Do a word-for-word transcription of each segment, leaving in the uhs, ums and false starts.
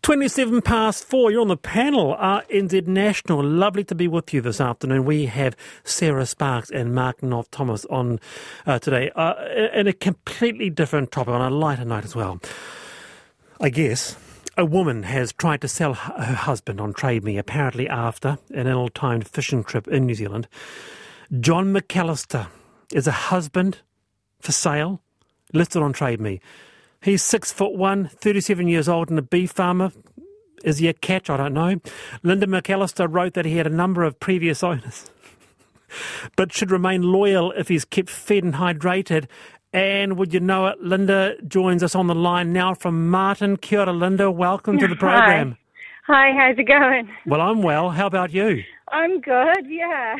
twenty-seven past four, you're on the panel, R N Z National. Lovely to be with you this afternoon. We have Sarah Sparks and Mark Knopf-Thomas on uh, today, uh, in a completely different topic, on a lighter note as well. I guess a woman has tried to sell her husband on Trade Me, apparently after an ill-timed fishing trip in New Zealand. John McAllister is a husband for sale, listed on Trade Me. He's six foot one, thirty-seven years old, and a beef farmer. Is he a catch? I don't know. Linda McAllister wrote that he had a number of previous owners, but should remain loyal if he's kept fed and hydrated. And would you know it, Linda joins us on the line now from Martin. Kia ora, Linda. Welcome to the program. Hi. Hi, how's it going? Well, I'm well. How about you? I'm good, yeah.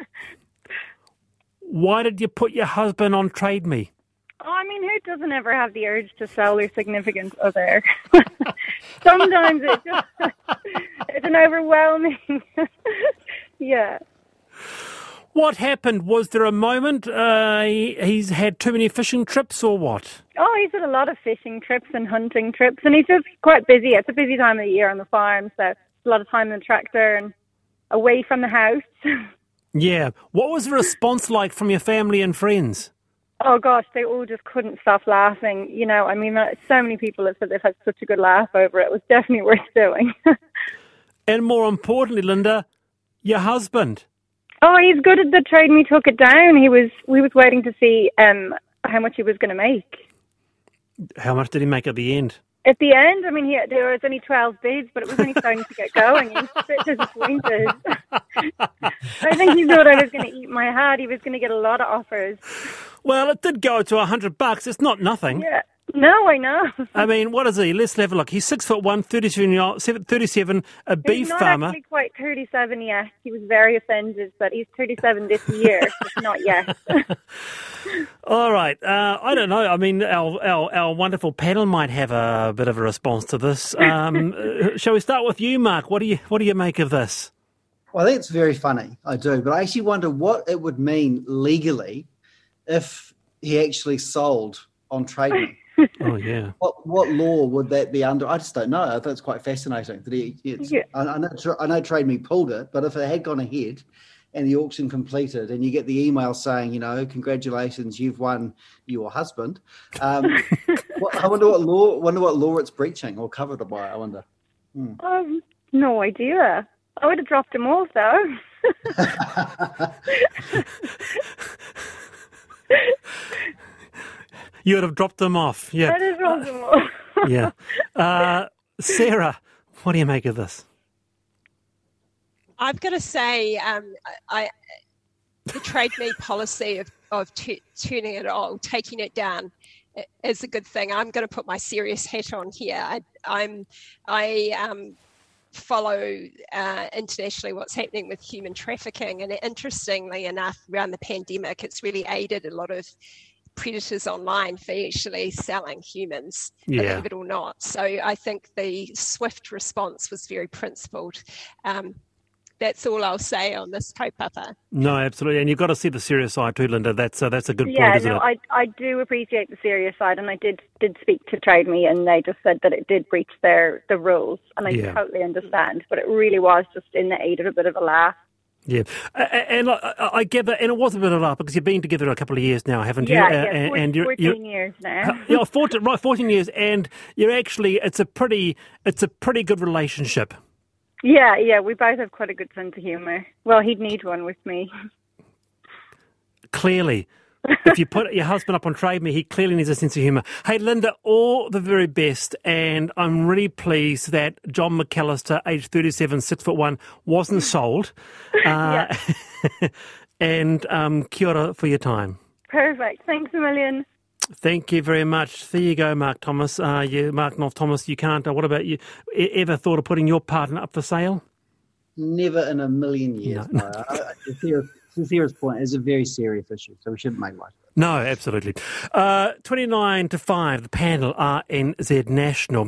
Why did you put your husband on Trade Me? Oh, I mean, who doesn't ever have the urge to sell their significant other? Sometimes it's just, it's an overwhelming, yeah. What happened? Was there a moment uh, he, he's had too many fishing trips or what? Oh, he's had a lot of fishing trips and hunting trips, and he's just quite busy. It's a busy time of the year on the farm, so a lot of time in the tractor and away from the house. Yeah. What was the response like from your family and friends? Oh, gosh, they all just couldn't stop laughing. You know, I mean, so many people have said they've had such a good laugh over it. It was definitely worth doing. And more importantly, Linda, your husband. Oh, he's good at the Trade Me took it down. He was, we was waiting to see um, how much he was going to make. How much did he make at the end? At the end, I mean, he, there was only twelve bids, but it was only starting to get going. He was a bit disappointed. I think he thought I was going to eat my heart. He was going to get a lot of offers. Well, it did go to a hundred bucks. It's not nothing. Yeah. No, I know. I mean, what is he? Let's have a look. He's six foot one, thirty-seven, year old, thirty-seven, a beef he's not farmer. Actually quite thirty-seven yet. He was very offended, but he's thirty-seven this year, so not yet. All right. Uh, I don't know. I mean, our, our our wonderful panel might have a bit of a response to this. Um, uh, shall we start with you, Mark? What do you what do you make of this? Well, I think it's very funny. I do, but I actually wonder what it would mean legally if he actually sold on Trade Me. Oh, yeah. What what law would that be under? I just don't know. I think it's quite fascinating. That he, it's, Yeah. I, I know I know Trade Me pulled it, but if it had gone ahead and the auction completed, and you get the email saying, you know, congratulations, you've won your husband. Um, what, I wonder what law. Wonder what law it's breaching or covered by. I wonder. Hmm. Um, no idea. I would have dropped him off, though. You would have dropped them off. Yeah. I just dropped him off. Yeah. Uh, Sarah, what do you make of this? I've got to say, um, I, the Trade Me policy of, of t- turning it on, taking it down, is a good thing. I'm going to put my serious hat on here. I, I'm, I um, follow uh, internationally what's happening with human trafficking, and interestingly enough, around the pandemic, it's really aided a lot of predators online for actually selling humans, Yeah. believe it or not. So I think the swift response was very principled. Um, that's all I'll say on this kaupapa. No, absolutely. And you've got to see the serious side too, Linda. That's, uh, that's a good Yeah, point, isn't no, it? I I do appreciate the serious side, and I did did speak to Trade Me, and they just said that it did breach their the rules, and I Yeah. totally understand. But it really was just in the aid of a bit of a laugh. Yeah. Uh, and I, I get that, and it was a bit of a laugh because you've been together a couple of years now, haven't you? Yeah, Uh, yeah, and, fourteen, and you're, fourteen you're, years now. yeah, fourteen, right, fourteen years, and you're actually, it's a pretty, it's a pretty good relationship. Yeah, yeah, we both have quite a good sense of humour. Well, he'd need one with me. Clearly. If you put your husband up on Trade Me, he clearly needs a sense of humour. Hey, Linda, all the very best, and I'm really pleased that John McAllister, age thirty-seven, six foot one, wasn't sold. Uh, and um, kia ora for your time. Perfect. Thanks a million. Thank you very much. There you go, Mark Thomas. Uh, you, Mark Knopf-Thomas, you can't. Uh, what about you? E- ever thought of putting your partner up for sale? Never in a million years. No. No. I, I, the serious, the serious point is a very serious issue, so we shouldn't make light of it. No, absolutely. Uh, twenty-nine to five, the panel, R N Z National.